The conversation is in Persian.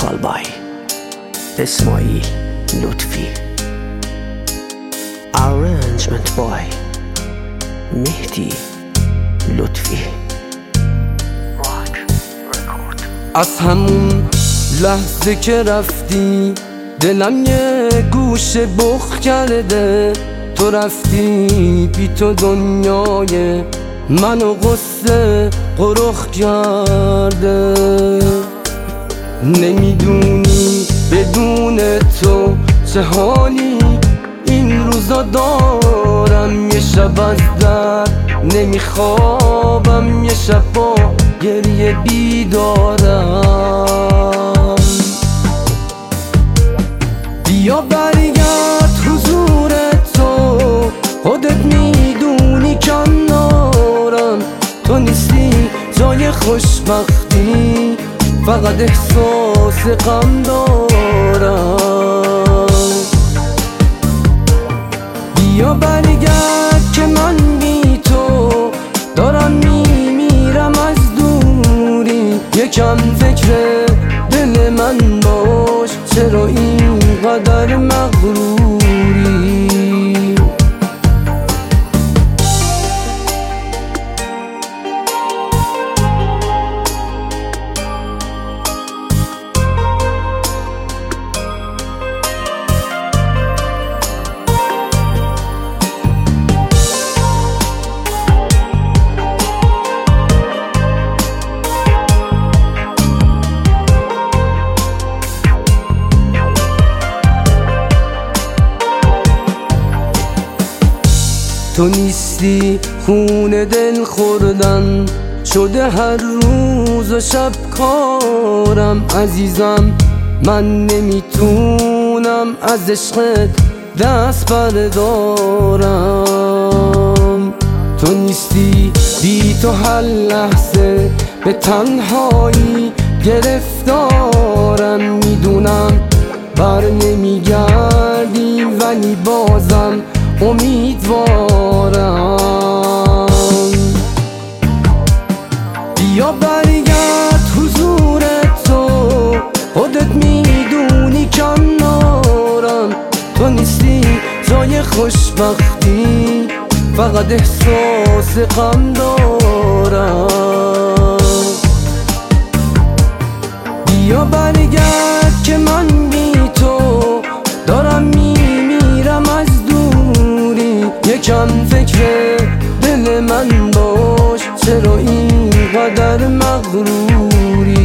vocal by Ismail Lutfi, arrangement by Mehdi Lutfi. از همون لحظه که رفتی دلم یه گوشه بخ کرده. تو رفتی بی تو دنیای منو غصه قرخ کرده. نمیدونی بدون تو چه حالی این روزا دارم. یه شب از درد نمیخوابم، یه شب با گریه بیدارم. بیا برگرد حضور تو، خودت میدونی کنارم. تو نیستی جای خوشبختی، فقط احساس غم دارم. بیا برگرد که من بی تو دارم میمیرم از دوری. یکم فکر دل من باش، چرا اینقدر مغروری؟ تو نیستی خون دل خوردن شده هر روز و شب کارم. عزیزم من نمیتونم از عشقت دست بردارم. تو نیستی بی تو هر لحظه به تنهایی گرفتارم. میدونم بر نمیگردی ولی بازم امیدوارم. بیا برگرد حضور تو، خودت میدونی کنارم. تو نیستی جای خوشبختی، فقط احساس غم دارم. بیا برگرد که من بی تو دارم میمیرم از دوری. یکم فکر دل من باش، چرا اینقدر مغروری؟